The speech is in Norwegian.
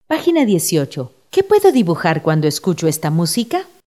Página 18. ¿Qué puedo dibujar cuando escucho esta música?